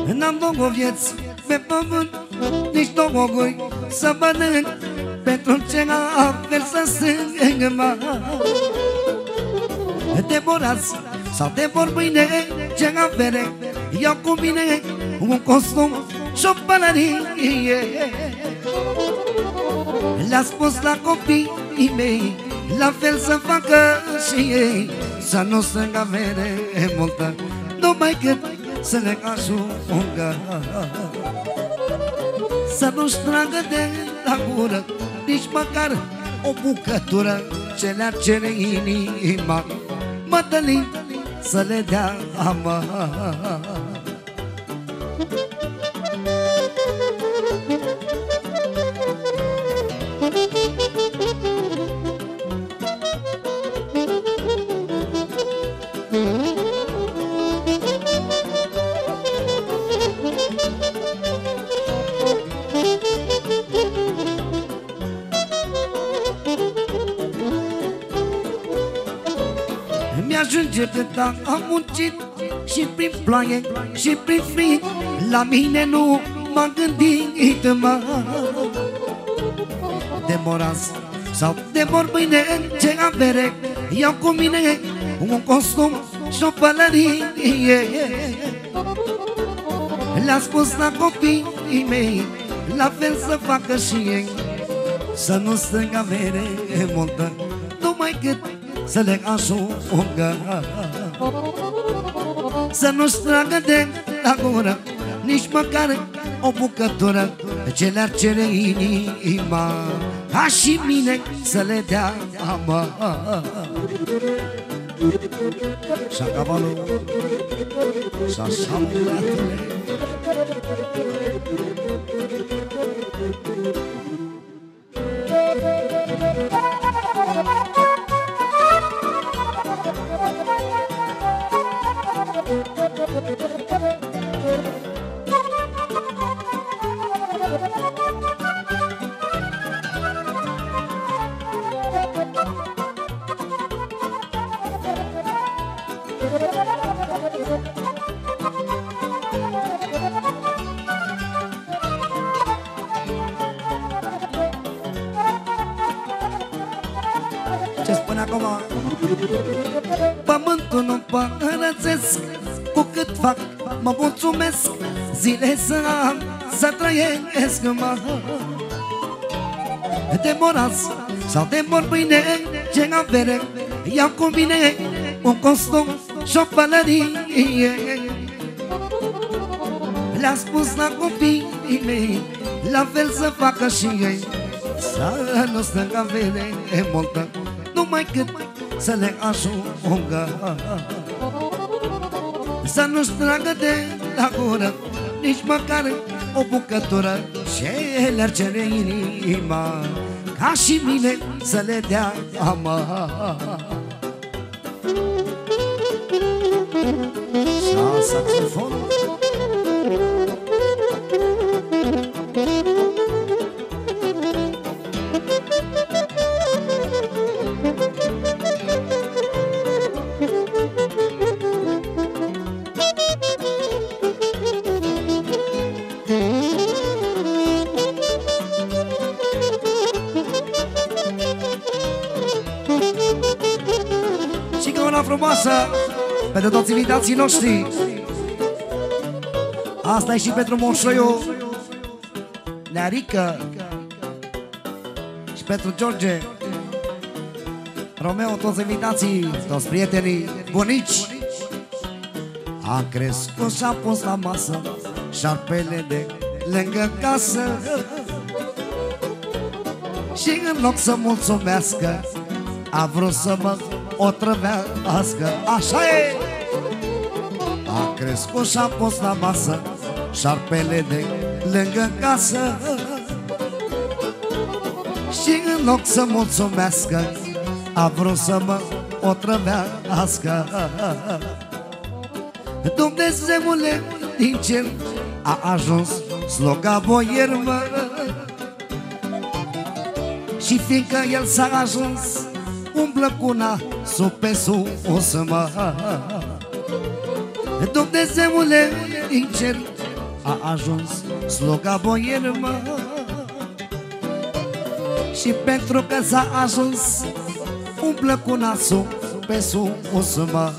N-am două vieți pe pământ, nici două guri să mănânc, pentru ce averi să strâng mă. De morați sau de vor mâine, ce avere iau cu mine, un costum și o pălărie. Le-a spus la copiii mei, la fel să facă și ei, să nu strângă avere multă, numai cât să le ajungă. Să nu-și tragă de la gură nici măcar o bucătură, ce le-ar cere inima Mătălin să le dea mă. Mi-ajunge cât am muncit și prin ploaie și prin frig, la mine nu m-am gândit mă. De moraz sau de mor mâine, ce avere iau cu mine, un costum și o pălărie. Le-a spus la copiii mei, la fel să facă și ei, să nu strâng avere multă, numai cât să le ajungă. Să nu-și tragă de la gură nici măcar o bucătură, ce le-ar cere inima, ca și mine să le dea mă. Șacavalul și așa mulatule. Ce spune acum? Pământul nu părățesc, cu cât fac mă mulțumesc, zile să am, să trăiesc mă. De moraz sau de mor mâine, ce avere iau cu mine, un costum și o pălărie. Le-a spus la copiii mei, la fel să facă și ei, să nu strâng avere multă, numai cât să le ajungă. Să nu-și tragă de la gură nici măcar o bucătură, ce le-ar cere inima, ca și mine să le dea mă. Și saxofonul. Și că una frumoasă pentru toți invitații noștri. Asta e și pentru Moșoiu, Nearică, și pentru George, Romeo, toți invitații, toți prietenii, bunici. A crescut și-a pus la masă șarpele de lângă casă, și în loc să mulțumească, a vrut să mă otrăvească. Așa e! A crescut și-a pus la masă șarpele de lângă casă, și în loc să mulțumească, a vrut să mă otrăvească. Dumnezeule din cer a ajuns sloga boier mă, și fiindcă el s-a ajuns, umblă cu nasul pe sus mă. Dumnezeule din cer a ajuns sluga boier, mă. Și pentru că s-a ajuns umblă cu nasul pe sus, mă.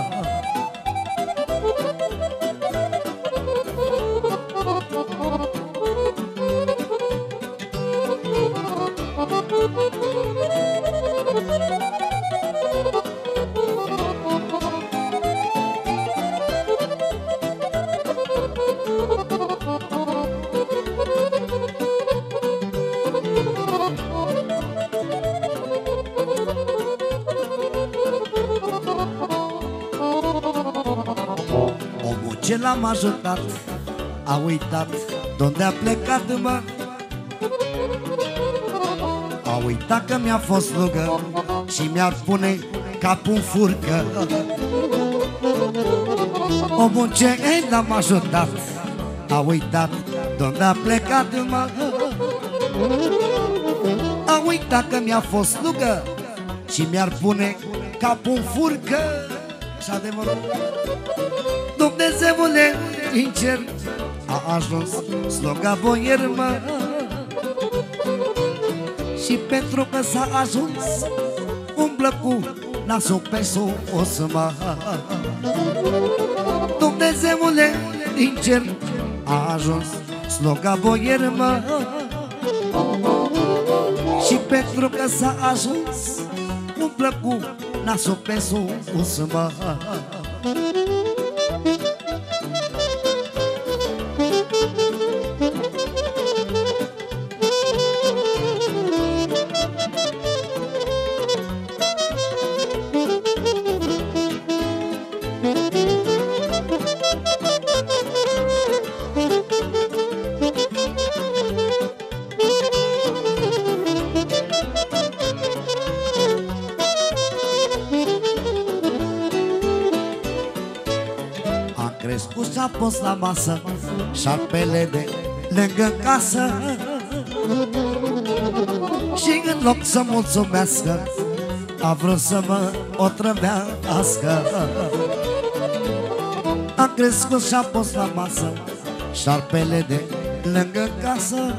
Omul ce l-am ajutat a uitat de-unde a plecat, mă. A uitat că mi-a fost slugă și mi-ar pune capul în furcă. Omul ce l-am ajutat a uitat de-unde a plecat, mă. A uitat că mi-a fost slugă și mi-ar pune capul în furcă. Și adevărul, Dumnezeule din cer a ajuns sloga boier, mă. Și pentru că s-a ajuns umblă cu nasul pe sus, mă. Dumnezeule din cer a ajuns sloga boier, mă. Și pentru că s-a ajuns umblă cu nasul pe sus, mă. Crescut și-a pus la masă șarpele de lângă casă. Și în loc să mulțumească a vrut să mă otrăvească. A crescut și-a pus la masă șarpele de lângă casă.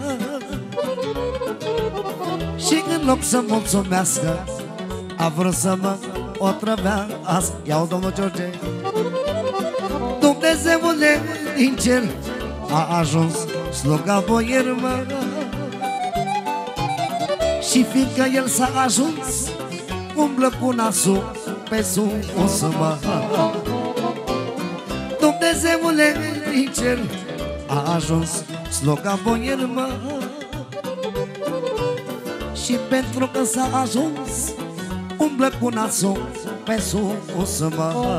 Și în loc să mulțumească a vrut să mă otrăvească. Ia-o, domnul George. Dumnezeule din cer a ajuns sluga boier, mă. Și fiindcă el s-a ajuns umblă cu nasul pe sus, mă. Dumnezeule din cer a ajuns sluga boier, mă. Și pentru că s-a ajuns umblă cu nasul pe sus, mă.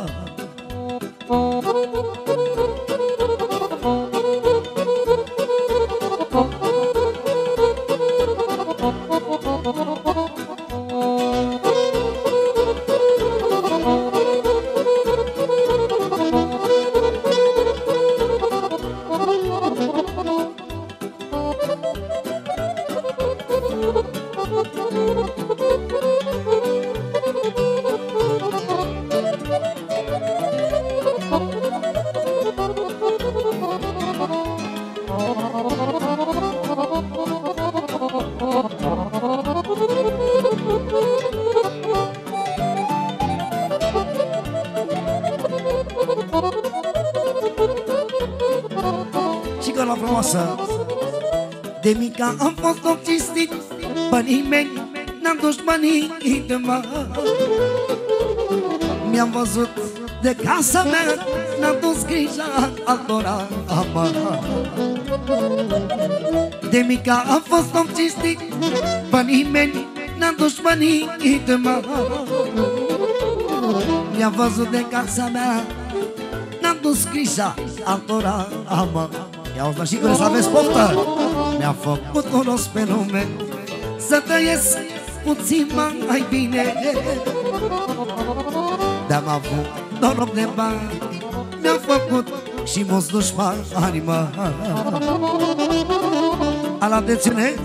Cigola frumoasă. De mica am fost om cinstit, pe nimeni n-am dușmănit, mă. Mi-am văzut de casa mea, n-am dus grija altora, mă. De mica am fost om cinstit, pe nimeni n-am dușmănit, mă. Mi-am văzut de casa mea, n-am dus grija altora, mă. Ia-o, dar și când să aveți poftă. Mi-a făcut un rost pe lume să trăiesc puțin mai bine. De-am avut noroc de bani, mi-am făcut și mulți dușmani, mă. Ala, atențiune,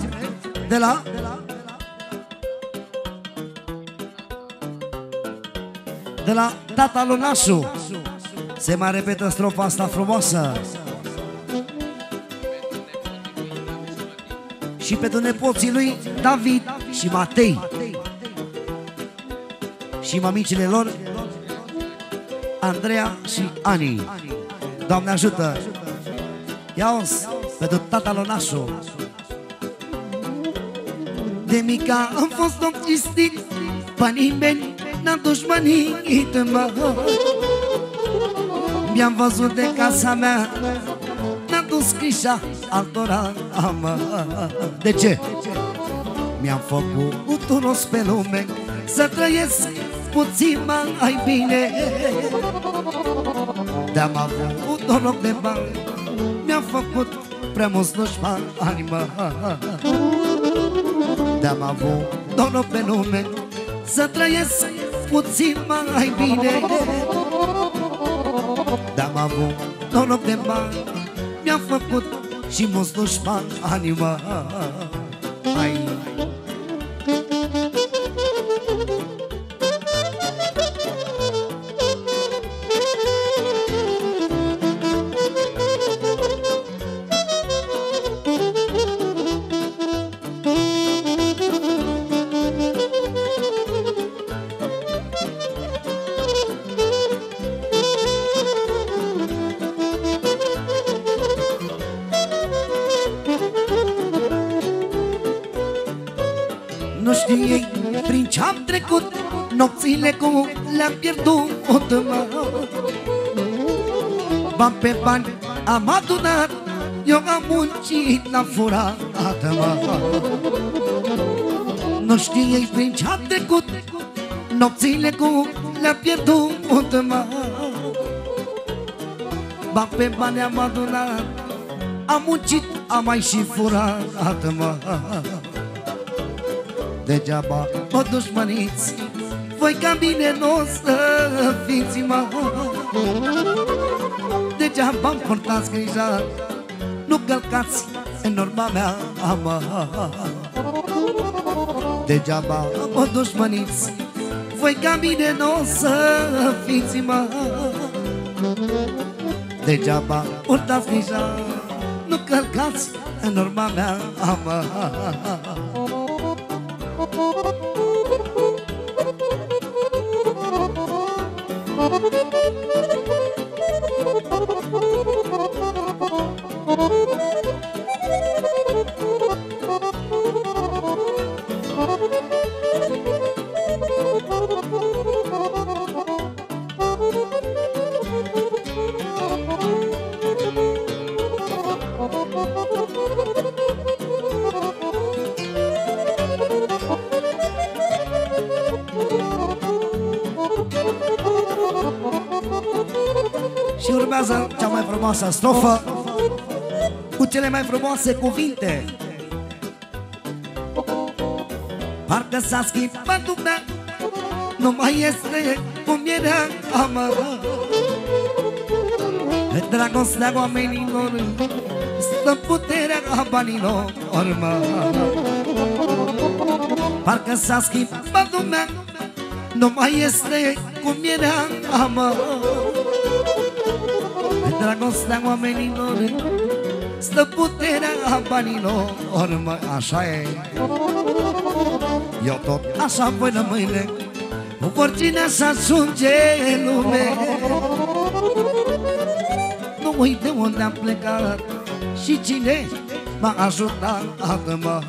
de la tata lui Nașu se mai repetă strofa asta frumoasă. Și pentru nepoții lui David și Matei și mamicile lor Andreea și Ani. Doamne ajută! Ia-os pentru tata Lonașu. De mica am fost om cistit, pe nimeni n-am dușmănit, mă. Mi-am văzut de casa mea, n-am dus grija altora, mă. De ce? Mi-am făcut un rost pe lume, să trăiesc puțin mai bine. De-am avut noroc de bani, mi-am făcut prea mulți dușmani, mă. De-am avut noroc pe lume, să trăiesc puțin mai bine. De-am avut noroc de bani, mi-am făcut și mulți dușmani, mă. Nu știi prin ce-am trecut, nopțile cum le-am pierdut, mă. Bani pe bani am adunat, eu am muncit, n-am furat, mă. Nu știi prin ce-am trecut, nopțile cum le-am pierdut, mă. Bani pe bani am adunat, am muncit, am mai și furat, mă. Degeaba mă dușmăniți, voi ca mine n-o să fiți, mă. Degeaba îmi purtați grija, nu călcați în urma mea, mă. Degeaba mă dușmăniți, voi ca mine n-o să fiți, mă. Degeaba purtați grija, nu călcați în urma mea, mă. Și urmează cea mai frumoasă strofă cu cele mai frumoase cuvinte. Parcă s-a schimbat lumea, nu mai este cum era, mă. Dragostea oamenilor stă puterea banilor, mă. Parcă s-a schimbat lumea, nu mai este cum era, mă. Dragostea oamenilor stă puterea banilor, mă. Așa e. Eu tot așa voi rămâne, oricine să ajunge în lume. Nu uit de unde am plecat și cine m-a ajutat, mă.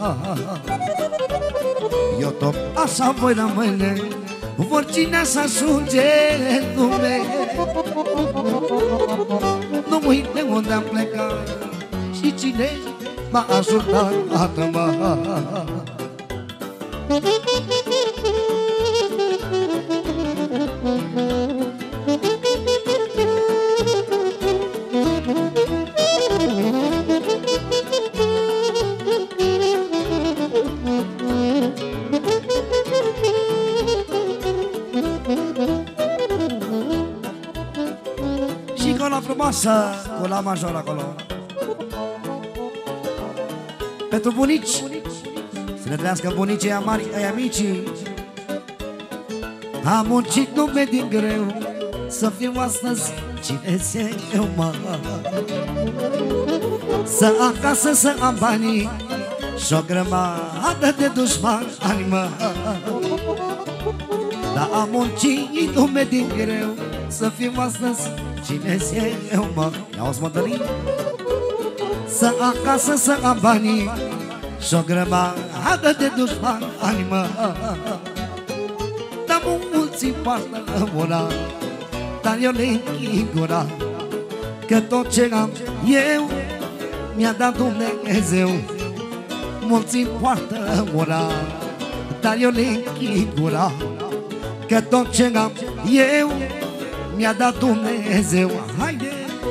Eu tot așa voi rămâne, oricine să ajunge în lume. Nu uit de unde am plecat și cine m-a ajutat, mă. Și cu la frumoasă, cu la major acolo. Pentru bunici, să ne trăiască bunicii amari, ai amicii. Am muncit nume din greu, să fiu astăzi cine eu, mă. Să acasă să am banii și-o grămadă de dușmani, mă. Dar am muncit lume din greu să fiu astăzi cine-s eu, mă. Ia-o-ți, Mădălin. Să acasă să am banii și-o grămadă de dușmani, mă. Dar mulți poartă ura, dar eu le închid gura, că tot ce am eu mi-a dat Dumnezeu. Mulți poartă ura, dar eu le închid gura, că tot ce am eu mi-a dat Dumnezeu. Haide!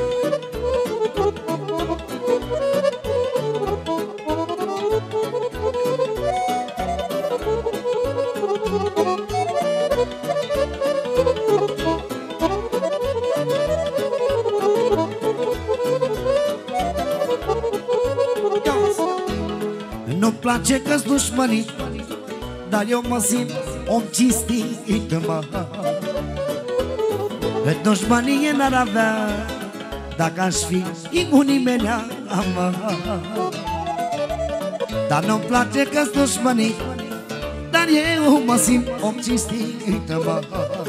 Nu-mi place că-s dușmănit, dar eu mă simt om cinstit, mă. Dușmănie n-ar avea dacă aș fi imunimenea, mă. Dar nu-mi place că-s dușmănit, dar eu mă simt om cinstit, mă.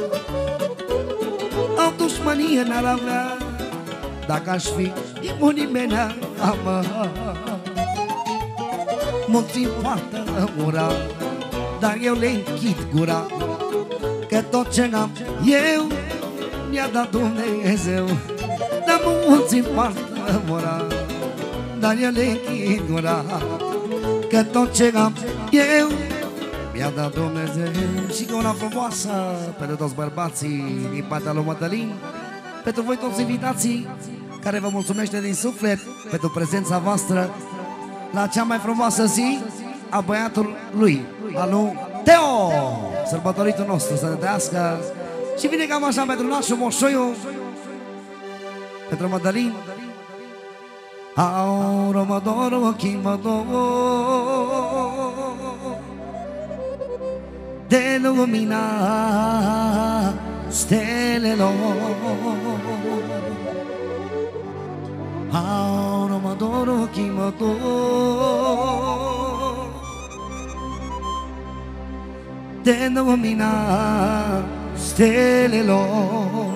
O dușmănie n-ar avea dacă aș fi imunimenea, mă. Mulți poartă ura, dar eu le închid gura, că tot ce am eu mi-a dat Dumnezeu. Dar mulți poartă ura, dar eu le închid gura, că tot ce am eu mi-a dat Dumnezeu. Și că una frumoasă pentru toți bărbații din partea lui Mădălin, pentru voi toți invitații, care vă mulțumește din suflet pentru prezența voastră la cea mai frumoasă zi a băiatului lui, al lui Teo, sărbătoritul nostru, să ne trăiască. Și vine cam așa pentru nașul Moșoiu, pentru Mădălin. Auro mă dor, ochii mă dor de lumina stelelor. Auro mă dor, ochii mă dor de lumina stelelor.